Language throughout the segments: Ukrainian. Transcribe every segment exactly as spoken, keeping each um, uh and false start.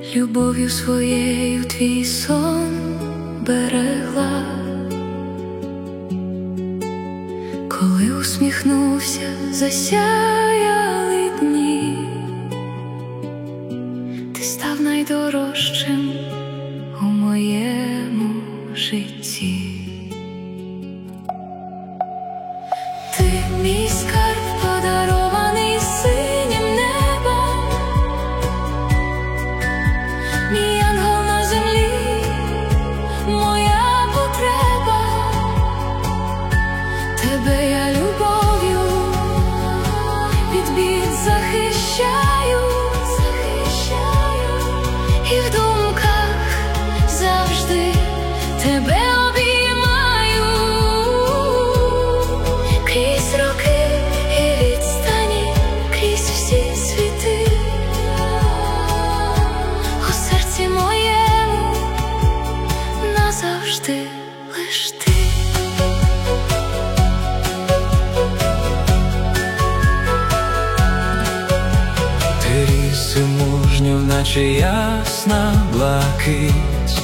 любов'ю своєю твій сон берегла. Коли усміхнувся, засяяли дні, ти став найдорожчим у моєму житті. Ти мій скарб, подарований синім небом, мій ангел на землі, моя потреба. Тебе я любов'ю від бід захищаю, захищаю, і в думках завжди тебе обіймаю. Крізь роки і відстані, крізь всі світи, у серці моєму назавжди лиш ти. Ти ріс мужньо, наче ясна блакить,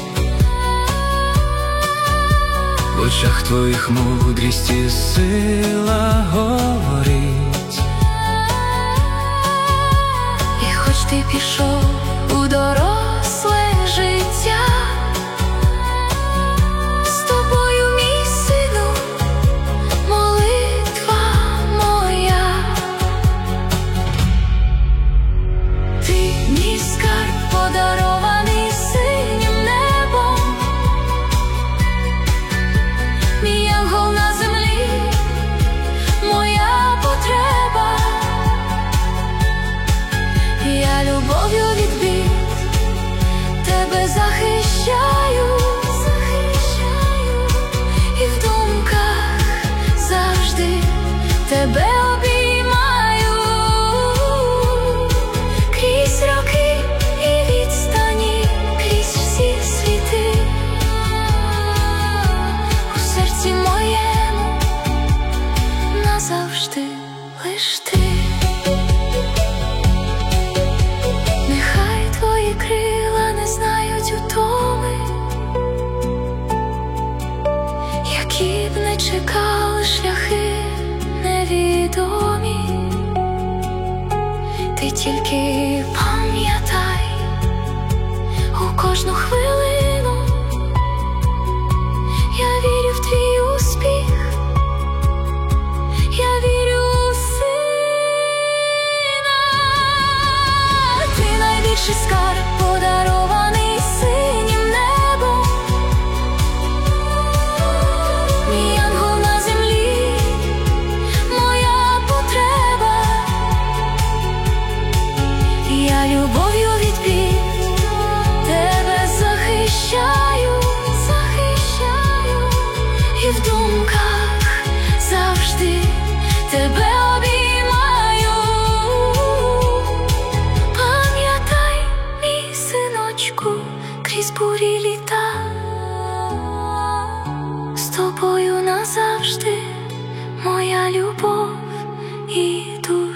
в очах твоїх мудрість і сила горить. І хоч ти пішов у доросле життя, з тобою, мій сину, молитва моя. Ти мій скарб, подарований синім небом, мій ангел на землі, моя потреба. Я любов'ю від бід тебе захищаю, захищаю, і в думках завжди тебе обіймаю. Крізь роки і відстані, крізь всі світи, у серці моєму назавжди лиш ти. Нехай твої крила не знають утоми, які б не чекали шляхи невідомі. Ти тільки пам'ятай у кожну хвилину, я вірю в твій успіх, я вірю у сина. Ти найбільший скарб, подарований синім небом, мій ангел на землі, моя потреба. Я любов'ю від бід тебе захищаю, захищаю, і в думках завжди тебе обіймаю. Пам'ятай, мій синочку, крізь бурі літа, з тобою назавжди моя любов і душа.